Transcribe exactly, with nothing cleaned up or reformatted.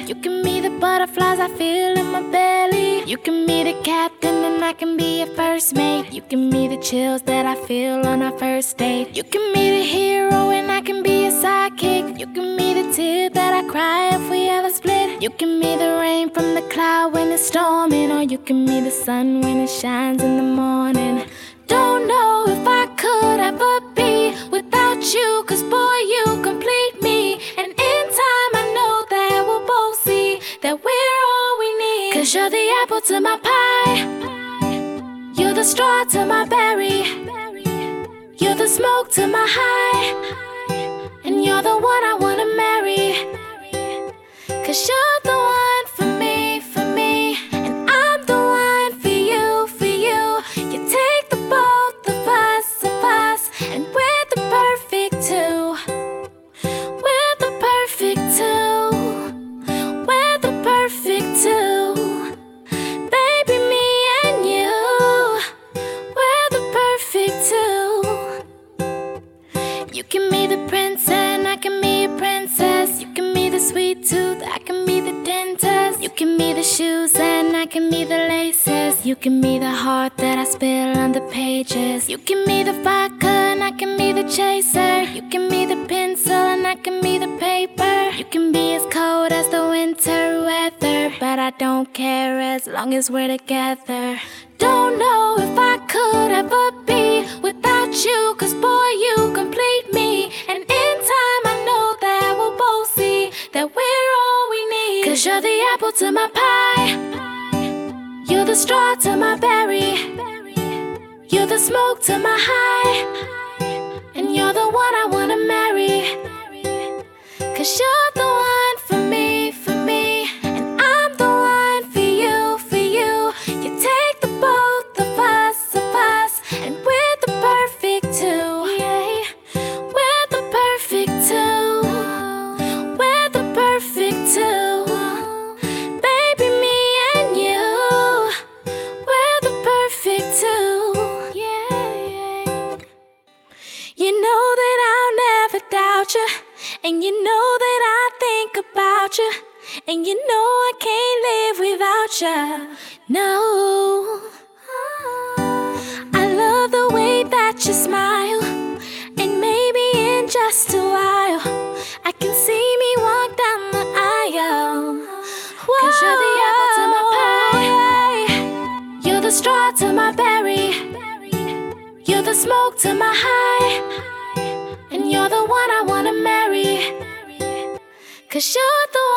You can be the butterflies I feel in my belly. You can be the captain and I can be your first mate. You can be the chills that I feel on our first date. You can be the hero and I can be your sidekick. You can be the tear that I cry if we ever split. You can be the rain from the cloud when it's storming, or you can be the sun when it shines in the morning. Don't know if I could ever be without you, 'cause boy, you complete me. And in time I know that we'll both see that we're all we need. 'Cause you're the apple to my pie, you're the straw to my berry, you're the smoke to my high, and you're the one I wanna marry. 'Cause you're the one for me, for me, and I'm the one for you, for you. You take the both of us, of us, and we're the perfect two. We're the perfect two. We're the perfect two. Baby, me and you, we're the perfect two. You can be the prince and I can be a princess. You can be the sweet tooth, I can be the dentist. You can be the shoes and I can be the laces. You can be the heart that I spill on the pages. You can be the vodka and I can be the chaser. You can be the pencil and I can be the paper. You can be as cold as the winter weather, but I don't care as long as we're together. Don't know if I could ever be without you, 'cause boy, you complete me. And in time I know that we'll both see that we're all we need. 'Cause you're the apple to my pie, you're the straw to my berry, you're the smoke to my high, and you're the one I wanna marry. 'Cause you're the one for me, for me, and I'm the one for you, for you. You take the both of us, of us, and we're the perfect two. Yeah. We're the perfect two. We're the perfect two. Baby, me and you, we're the perfect two. Yeah. You know that I'll never doubt you, and you know that I think about you, and you know I can't live without you. No. I love the way that you smile, and maybe in just a while I can see me walk down the aisle. Whoa. 'Cause you're the apple to my pie, you're the straw to my berry, you're the smoke to my high, and you're the one I wanna marry. 'Cause you're the